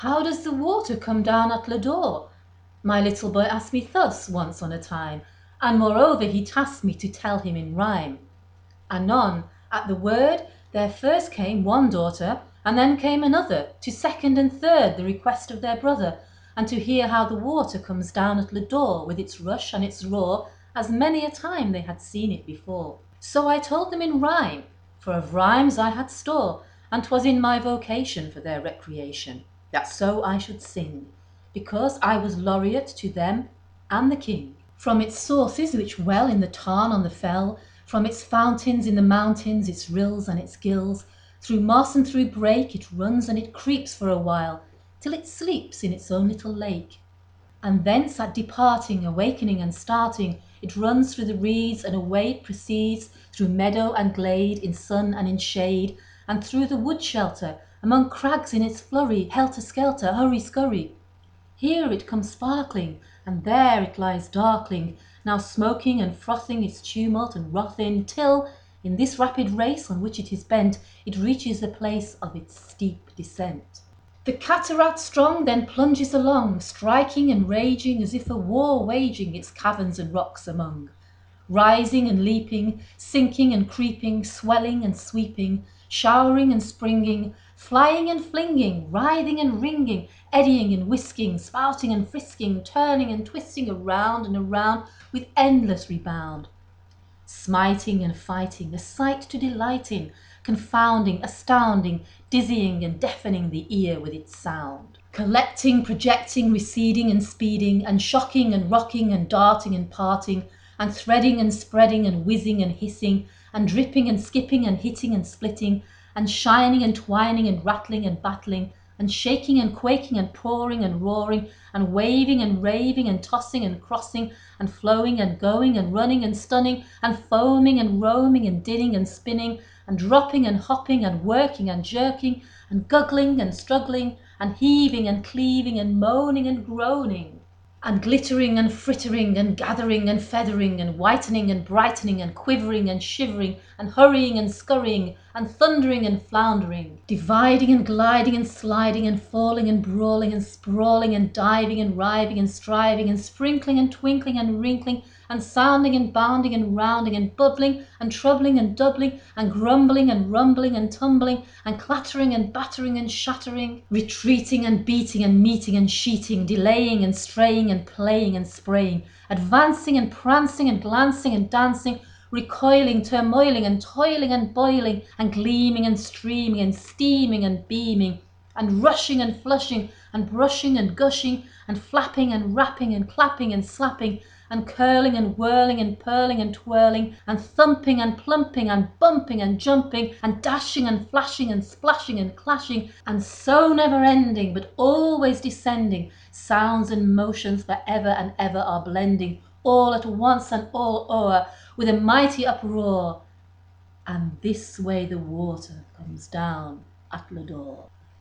How does the water come down at Lodore? My little boy asked me thus once on a time, and moreover he tasked me to tell him in rhyme. Anon, at the word, there first came one daughter, and then came another, to second and third the request of their brother, and to hear how the water comes down at Lodore, with its rush and its roar, as many a time they had seen it before. So I told them in rhyme, for of rhymes I had store, and 'twas in my vocation for their recreation, that so I should sing, because I was laureate to them and the king. From its sources which well in the tarn on the fell, from its fountains in the mountains, its rills and its gills, through moss and through brake it runs and it creeps for a while, till it sleeps in its own little lake. And thence at departing, awakening and starting, it runs through the reeds, and away it proceeds, through meadow and glade, in sun and in shade, and through the wood shelter, among crags in its flurry, helter-skelter, hurry-scurry. Here it comes sparkling, and there it lies darkling, now smoking and frothing its tumult and wrathin, till, in this rapid race on which it is bent, it reaches the place of its steep descent. The cataract strong then plunges along, striking and raging as if a war waging its caverns and rocks among, rising and leaping, sinking and creeping, swelling and sweeping, showering and springing, flying and flinging, writhing and wringing, eddying and whisking, spouting and frisking, turning and twisting around and around with endless rebound. Smiting and fighting, a sight to delight in, confounding, astounding, dizzying and deafening the ear with its sound. Collecting, projecting, receding and speeding, and shocking and rocking and darting and parting, and threading and spreading and whizzing and hissing, and dripping and skipping and hitting and splitting, and shining and twining and rattling and battling, and shaking and quaking and pouring and roaring, and waving and raving and tossing and crossing, and flowing and going and running and stunning, and foaming and roaming and dinning and spinning, and dropping and hopping and working and jerking, and guggling and struggling, and heaving and cleaving and moaning and groaning, and glittering and frittering and gathering and feathering and whitening and brightening and quivering and shivering and hurrying and scurrying and thundering and floundering, dividing and gliding and sliding and falling and brawling and sprawling and diving and writhing and striving and sprinkling and twinkling and wrinkling and sounding and bounding and rounding and bubbling and troubling and doubling and grumbling and rumbling and tumbling and clattering and battering and shattering, retreating and beating and meeting and sheeting, delaying and straying and playing and spraying, advancing and prancing and glancing and dancing, recoiling, turmoiling and toiling and boiling, and gleaming and streaming and steaming and beaming, and rushing and flushing and brushing and gushing, and flapping and rapping and clapping and slapping, and curling and whirling and purling and twirling, and thumping and plumping and bumping and jumping, and dashing and flashing and splashing and clashing, and so never ending, but always descending, sounds and motions for ever and ever are blending, all at once and all o'er, with a mighty uproar. And this way the water comes down at Lodore.